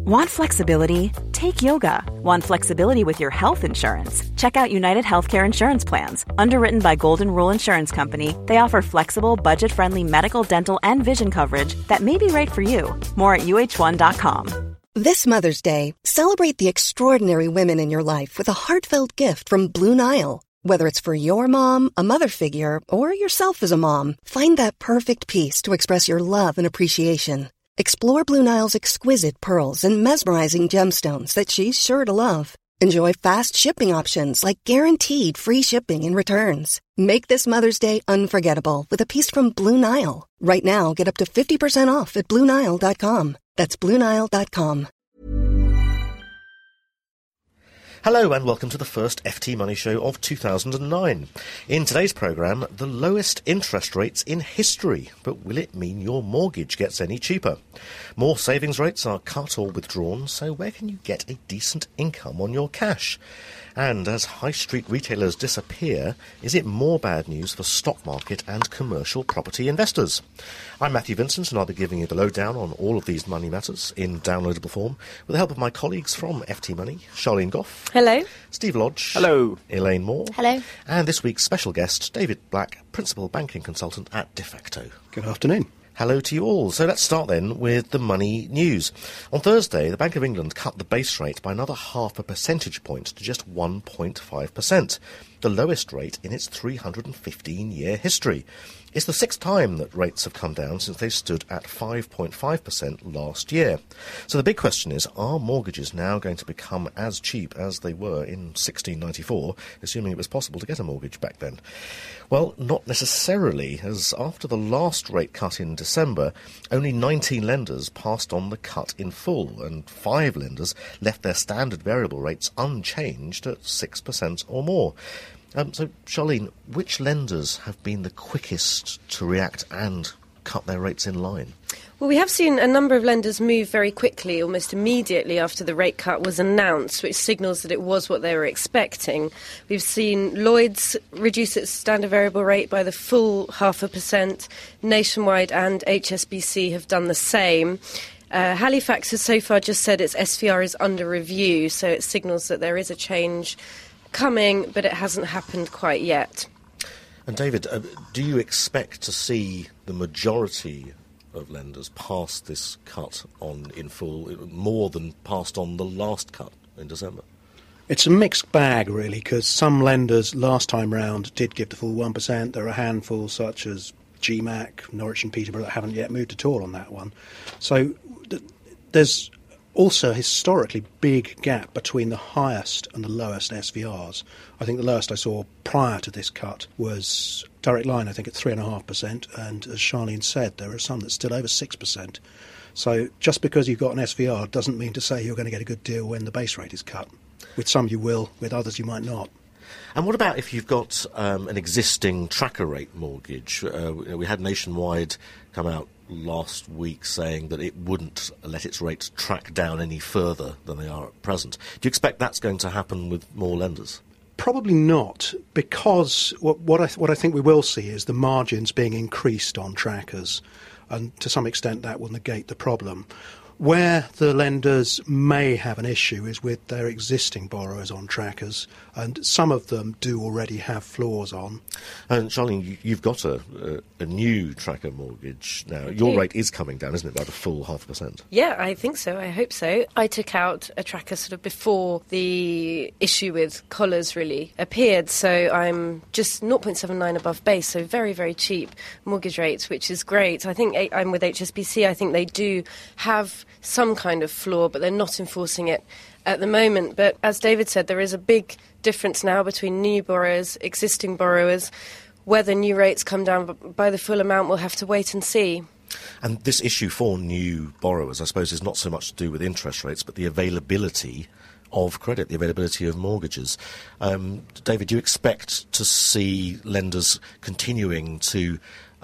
Want flexibility? Take yoga. Want flexibility with your health insurance? Check out United Healthcare Insurance Plans. Underwritten by Golden Rule Insurance Company, they offer flexible, budget-friendly medical, dental, and vision coverage that may be right for you. More at uh1.com. This Mother's Day, celebrate the extraordinary women in your life with a heartfelt gift from Blue Nile. Whether it's for your mom, a mother figure, or yourself as a mom, find that perfect piece to express your love and appreciation. Explore Blue Nile's exquisite pearls and mesmerizing gemstones that she's sure to love. Enjoy fast shipping options like guaranteed free shipping and returns. Make this Mother's Day unforgettable with a piece from Blue Nile. Right now, get up to 50% off at BlueNile.com. That's BlueNile.com. Hello and welcome to the first FT Money Show of 2009. In today's programme, the lowest interest rates in history. But will it mean your mortgage gets any cheaper? More savings rates are cut or withdrawn, so where can you get a decent income on your cash? And as high street retailers disappear, is it more bad news for stock market and commercial property investors? I'm Matthew Vincent and I'll be giving you the lowdown on all of these money matters in downloadable form with the help of my colleagues from FT Money, Charlene Goff. Hello. Steve Lodge. Hello. Elaine Moore. Hello. And this week's special guest, David Black, Principal Banking Consultant at De Facto. Good afternoon. Hello to you all. So let's start then with the money news. On Thursday, the Bank of England cut the base rate by another 0.5 percentage point to just 1.5%, the lowest rate in its 315-year history. It's the sixth time that rates have come down since they stood at 5.5% last year. So the big question is, are mortgages now going to become as cheap as they were in 1694, assuming it was possible to get a mortgage back then? Well, not necessarily, as after the last rate cut in December, only 19 lenders passed on the cut in full, and 5 lenders left their standard variable rates unchanged at 6% or more. So, Charlene, which lenders have been the quickest to react and cut their rates in line? Well, we have seen a number of lenders move very quickly, almost immediately after the rate cut was announced, which signals that it was what they were expecting. We've seen Lloyds reduce its standard variable rate by the full 0.5%. Nationwide and HSBC have done the same. Halifax has so far just said its SVR is under review, so it signals that there is a change coming, but it hasn't happened quite yet. And David, do you expect to see the majority of lenders pass this cut on in full, more than passed on the last cut in December? It's a mixed bag, really, because some lenders last time round did give the full 1%. There are a handful, such as GMAC, Norwich and Peterborough, that haven't yet moved at all on that one. So there's also a historically big gap between the highest and the lowest SVRs. I think the lowest I saw prior to this cut was Direct Line, I think, at 3.5%, and as Charlene said, there are some that's still over 6%. So just because you've got an SVR doesn't mean to say you're going to get a good deal when the base rate is cut. With some you will, with others you might not. And what about if you've got an existing tracker rate mortgage? We had Nationwide come out last week saying that it wouldn't let its rates track down any further than they are at present. Do you expect that's going to happen with more lenders? Probably not, because what I think we will see is the margins being increased on trackers, and to some extent that will negate the problem. Where the lenders may have an issue is with their existing borrowers on trackers, and some of them do already have floors on. And Charlene, you've got a new tracker mortgage now. Your rate is coming down, isn't it, by the full 0.5%? Yeah, I think so. I hope so. I took out a tracker sort of before the issue with collars really appeared, so I'm just 0.79 above base, so very, very cheap mortgage rates, which is great. I think I'm with HSBC. I think they do have some kind of floor, but they're not enforcing it at the moment. But as David said, there is a big difference now between new borrowers, existing borrowers. Whether new rates come down by the full amount, we'll have to wait and see. And this issue for new borrowers, I suppose, is not so much to do with interest rates, but the availability of credit, the availability of mortgages. David, do you expect to see lenders continuing to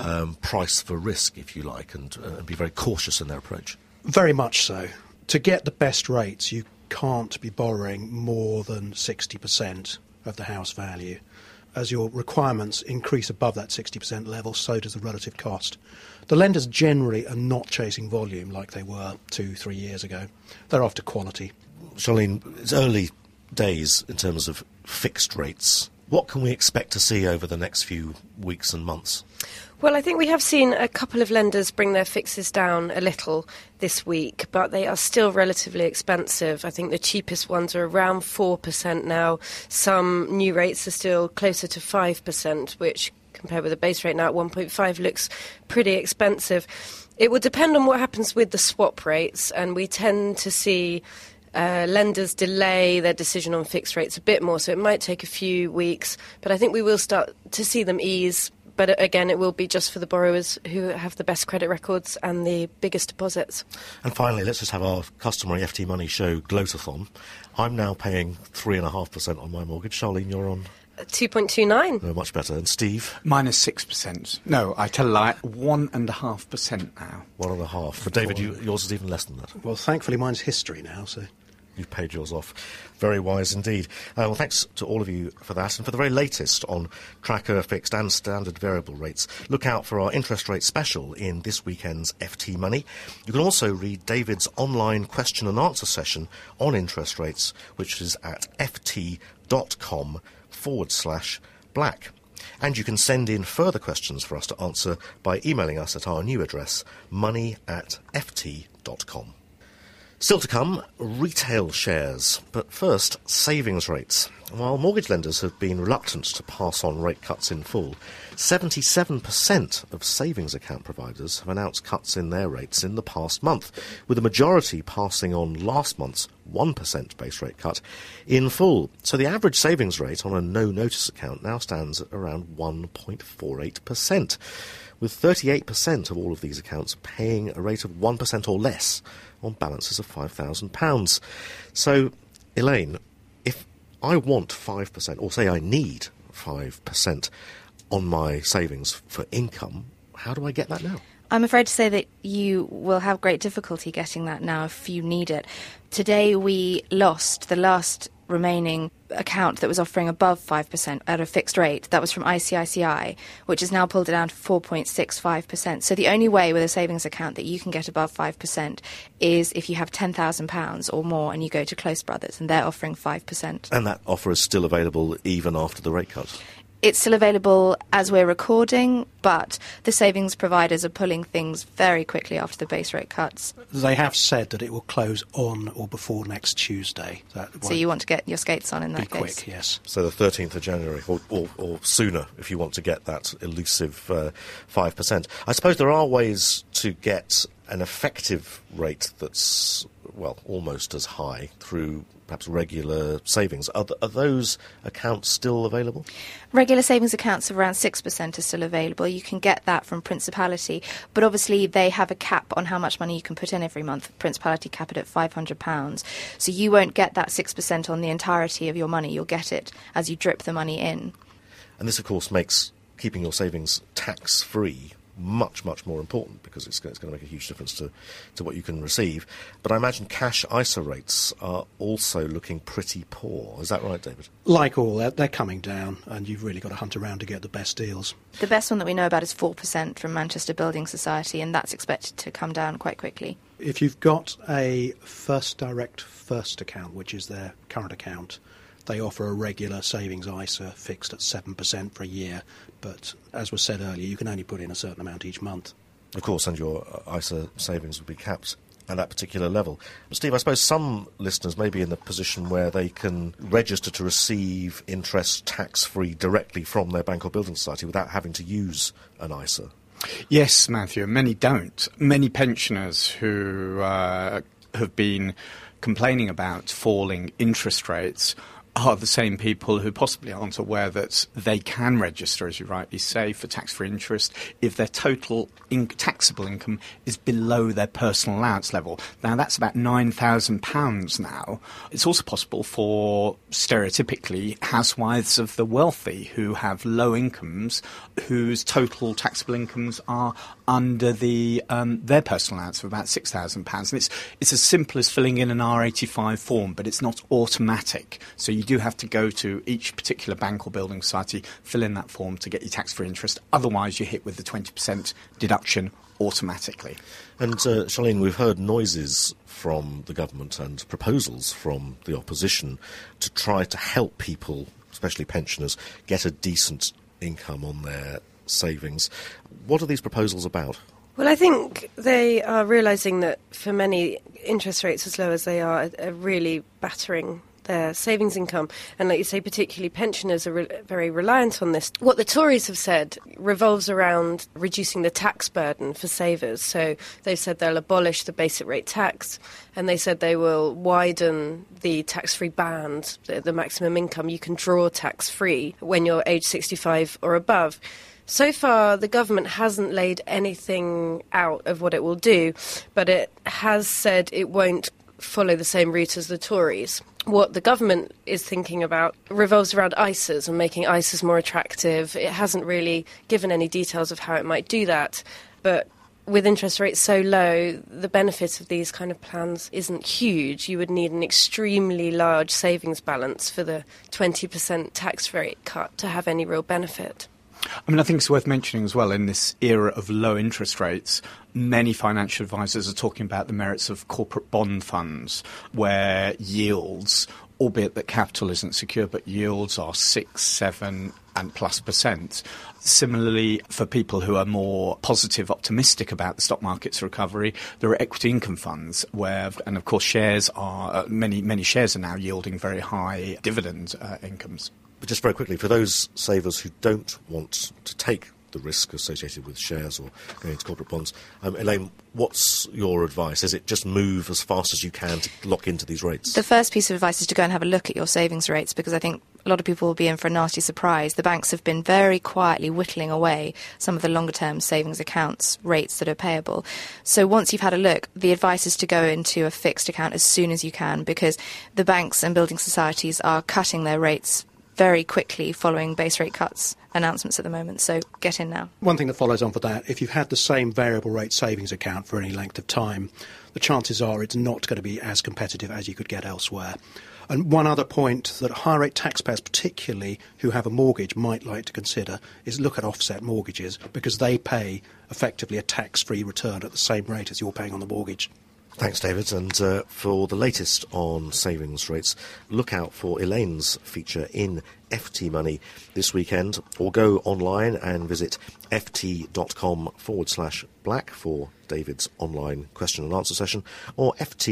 price for risk, if you like, and be very cautious in their approach? Very much so. To get the best rates, you can't be borrowing more than 60% of the house value. as your requirements increase above that 60% level, so does the relative cost. The lenders generally are not chasing volume like they were 2-3 years ago. They're after quality. Charlene, it's early days in terms of fixed rates. What can we expect to see over the next few weeks and months? Well, I think we have seen a couple of lenders bring their fixes down a little this week, but they are still relatively expensive. I think the cheapest ones are around 4% now. Some new rates are still closer to 5%, which compared with the base rate now at 1.5 looks pretty expensive. It will depend on what happens with the swap rates, and we tend to see lenders delay their decision on fixed rates a bit more, so it might take a few weeks, but I think we will start to see them ease. But again, it will be just for the borrowers who have the best credit records and the biggest deposits. And finally, let's just have our customary FT Money show gloat-a-thon. I'm now paying 3.5% on my mortgage. Charlene, you're on? 2.29. No, much better. And Steve? Minus 6%. No, I tell a lie, 1.5% now. 1.5%. But David, yours is even less than that. Well, thankfully mine's history now, so... You've paid yours off. Very wise indeed. Well, thanks to all of you for that. And for the very latest on tracker, fixed and standard variable rates, look out for our interest rate special in this weekend's FT Money. You can also read David's online question and answer session on interest rates, which is at ft.com/black. And you can send in further questions for us to answer by emailing us at our new address, money@ft.com. Still to come, retail shares. But first, savings rates. While mortgage lenders have been reluctant to pass on rate cuts in full, 77% of savings account providers have announced cuts in their rates in the past month, with a majority passing on last month's 1% base rate cut in full. So the average savings rate on a no-notice account now stands at around 1.48%, with 38% of all of these accounts paying a rate of 1% or less on balances of £5,000. So, Elaine, if I want 5%, or say I need 5% on my savings for income, how do I get that now? I'm afraid to say that you will have great difficulty getting that now if you need it. Today we lost the last remaining account that was offering above 5% at a fixed rate. That was from ICICI, which has now pulled it down to 4.65%. So the only way with a savings account that you can get above 5% is if you have £10,000 or more and you go to Close Brothers, and they're offering 5%. And that offer is still available even after the rate cut? It's still available as we're recording, but the savings providers are pulling things very quickly after the base rate cuts. They have said that it will close on or before next Tuesday. So you want to get your skates on in that case? Be quick, yes. So the 13th of January, or sooner, if you want to get that elusive 5%. I suppose there are ways to get an effective rate that's, well, almost as high through perhaps regular savings. Are those accounts still available? Regular savings accounts of around 6% are still available. You can get that from Principality, but obviously they have a cap on how much money you can put in every month. Principality cap it at £500. So you won't get that 6% on the entirety of your money. You'll get it as you drip the money in. And this, of course, makes keeping your savings tax-free much, much more important, because it's going to make a huge difference to what you can receive. But I imagine cash ISA rates are also looking pretty poor. Is that right, David? Like all, they're coming down, and you've really got to hunt around to get the best deals. The best one that we know about is 4% from Manchester Building Society, and that's expected to come down quite quickly. If you've got a First Direct First account, which is their current account, they offer a regular savings ISA fixed at 7% for a year. But as was said earlier, you can only put in a certain amount each month. Of course, and your ISA savings would be capped at that particular level. But Steve, I suppose some listeners may be in the position where they can register to receive interest tax-free directly from their bank or building society without having to use an ISA. Yes, Matthew, many don't. Many pensioners who have been complaining about falling interest rates are the same people who possibly aren't aware that they can register, as you rightly say, for tax-free interest if their total taxable income is below their personal allowance level. Now, that's about £9,000 now. It's also possible for, stereotypically, housewives of the wealthy who have low incomes, whose total taxable incomes are under their personal allowance of about £6,000. And it's as simple as filling in an R85 form, but it's not automatic. So you do have to go to each particular bank or building society, fill in that form to get your tax-free interest. Otherwise, you're hit with the 20% deduction automatically. And Charlene, we've heard noises from the government and proposals from the opposition to try to help people, especially pensioners, get a decent income on their savings. What are these proposals about? Well, I think they are realising that for many, interest rates as low as they are really battering their savings income. And like you say, particularly pensioners are very reliant on this. What the Tories have said revolves around reducing the tax burden for savers. So they've said they'll abolish the basic rate tax, and they said they will widen the tax-free band, the maximum income you can draw tax-free when you're age 65 or above. So far, the government hasn't laid anything out of what it will do, but it has said it won't follow the same route as the Tories. What the government is thinking about revolves around ISAs and making ISAs more attractive. It hasn't really given any details of how it might do that, but with interest rates so low, the benefit of these kind of plans isn't huge. You would need an extremely large savings balance for the 20% tax rate cut to have any real benefit. I mean, I think it's worth mentioning as well, in this era of low interest rates, many financial advisors are talking about the merits of corporate bond funds, where yields, albeit that capital isn't secure, but yields are 6, 7 and plus %. Similarly, for people who are more positive, optimistic about the stock market's recovery, there are equity income funds where, and of course shares are, many shares are now yielding very high dividend incomes. But just very quickly, for those savers who don't want to take the risk associated with shares or going into corporate bonds, Elaine, what's your advice? Is it just move as fast as you can to lock into these rates? The first piece of advice is to go and have a look at your savings rates, because I think a lot of people will be in for a nasty surprise. The banks have been very quietly whittling away some of the longer-term savings accounts rates that are payable. So once you've had a look, the advice is to go into a fixed account as soon as you can, because the banks and building societies are cutting their rates very quickly following base rate cuts announcements at the moment, so get in now. One thing that follows on for that, if you've had the same variable rate savings account for any length of time, the chances are it's not going to be as competitive as you could get elsewhere. And one other point that high rate taxpayers, particularly who have a mortgage, might like to consider is look at offset mortgages, because they pay effectively a tax-free return at the same rate as you're paying on the mortgage. Thanks, David. And for the latest on savings rates, look out for Elaine's feature in FT Money this weekend, or go online and visit ft.com/black for David's online question and answer session, or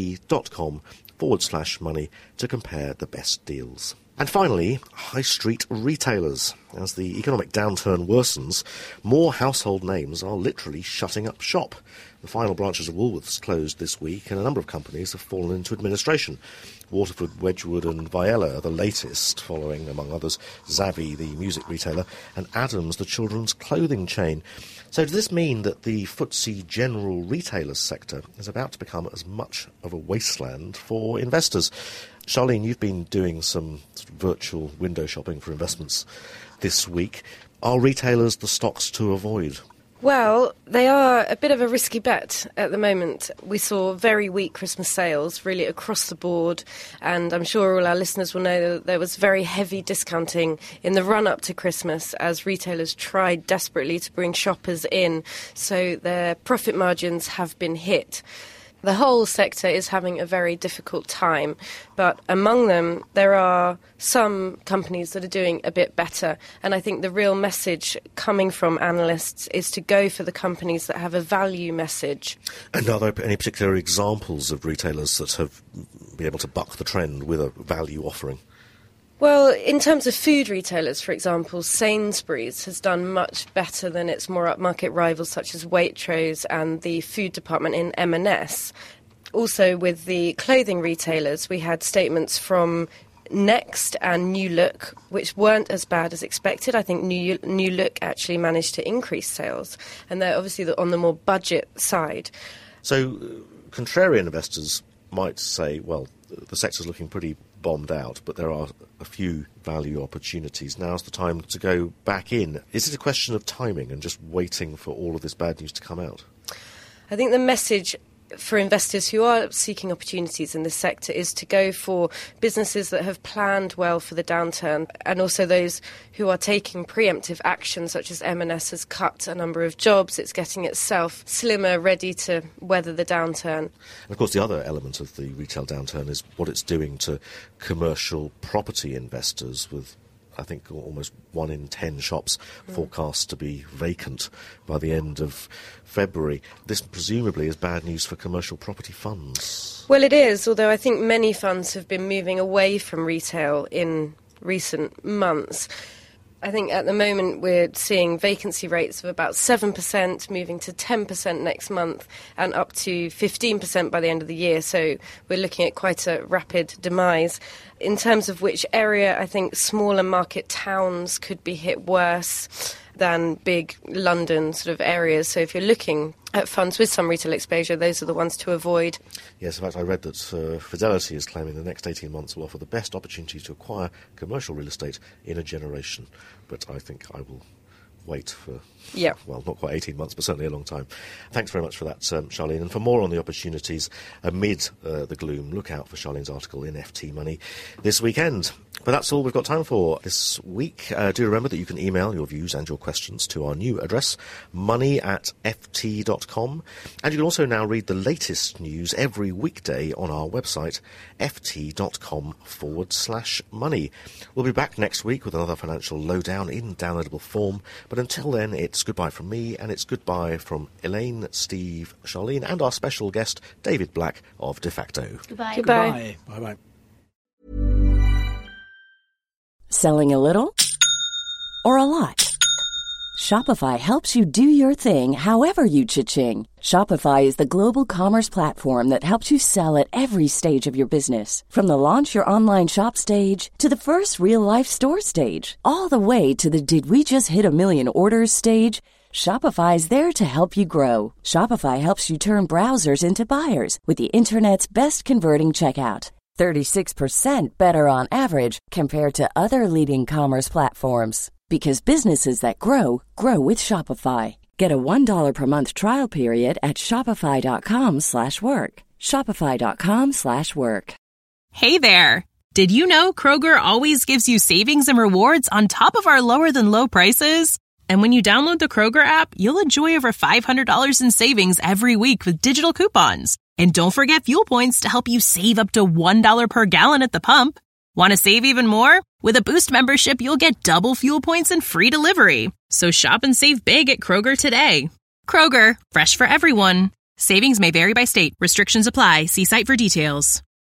ft.com/money to compare the best deals. And finally, high street retailers. As the economic downturn worsens, more household names are literally shutting up shop. The final branches of Woolworths closed this week, and a number of companies have fallen into administration. Waterford, Wedgwood and Viella are the latest, following, among others, Zavvi, the music retailer, and Adams, the children's clothing chain. So does this mean that the FTSE general retailers sector is about to become as much of a wasteland for investors? Charlene, you've been doing some sort of virtual window shopping for investments this week. Are retailers the stocks to avoid? Well, they are a bit of a risky bet at the moment. We saw very weak Christmas sales, really across the board, and I'm sure all our listeners will know that there was very heavy discounting in the run-up to Christmas as retailers tried desperately to bring shoppers in, so their profit margins have been hit. The whole sector is having a very difficult time, but among them there are some companies that are doing a bit better, and I think the real message coming from analysts is to go for the companies that have a value message. And are there any particular examples of retailers that have been able to buck the trend with a value offering? Well, in terms of food retailers, for example, Sainsbury's has done much better than its more upmarket rivals such as Waitrose and the food department in M&S. Also, with the clothing retailers, we had statements from Next and New Look, which weren't as bad as expected. I think New Look actually managed to increase sales, and they're obviously on the more budget side. So, contrarian investors might say, well, the sector's looking pretty bombed out, but there are a few value opportunities. Now's the time to go back in. Is it a question of timing and just waiting for all of this bad news to come out? I think the message for investors who are seeking opportunities in this sector is to go for businesses that have planned well for the downturn, and also those who are taking preemptive action, such as M&S has cut a number of jobs. It's getting itself slimmer, ready to weather the downturn. And of course, the other element of the retail downturn is what it's doing to commercial property investors, with I think almost 1 in 10 shops forecast to be vacant by the end of February. This presumably is bad news for commercial property funds. Well, it is, although I think many funds have been moving away from retail in recent months. I think at the moment we're seeing vacancy rates of about 7%, moving to 10% next month and up to 15% by the end of the year. So we're looking at quite a rapid demise. In terms of which area, I think smaller market towns could be hit worse than big London sort of areas. So if you're looking at funds with some retail exposure, those are the ones to avoid. Yes, in fact, I read that Fidelity is claiming the next 18 months will offer the best opportunity to acquire commercial real estate in a generation. But I think I will wait for, well, not quite 18 months, but certainly a long time. Thanks very much for that, Charlene. And for more on the opportunities amid the gloom, look out for Charlene's article in FT Money this weekend. But that's all we've got time for this week. Do remember that you can email your views and your questions to our new address, money@ft.com. And you can also now read the latest news every weekday on our website, ft.com/money. We'll be back next week with another financial lowdown in downloadable form. But until then, it's goodbye from me, and it's goodbye from Elaine, Steve, Charlene, and our special guest, David Black of De Facto. Goodbye. Goodbye. Bye-bye. Selling a little or a lot? Shopify helps you do your thing however you cha-ching. Shopify is the global commerce platform that helps you sell at every stage of your business. From the launch your online shop stage to the first real-life store stage, all the way to the did we just hit a million orders stage. Shopify is there to help you grow. Shopify helps you turn browsers into buyers with the internet's best converting checkout. 36% better on average compared to other leading commerce platforms. Because businesses that grow, grow with Shopify. Get a $1 per month trial period at shopify.com/work. Shopify.com/work. Hey there! Did you know Kroger always gives you savings and rewards on top of our lower than low prices? And when you download the Kroger app, you'll enjoy over $500 in savings every week with digital coupons. And don't forget fuel points to help you save up to $1 per gallon at the pump. Want to save even more? With a Boost membership, you'll get double fuel points and free delivery. So shop and save big at Kroger today. Kroger, fresh for everyone. Savings may vary by state. Restrictions apply. See site for details.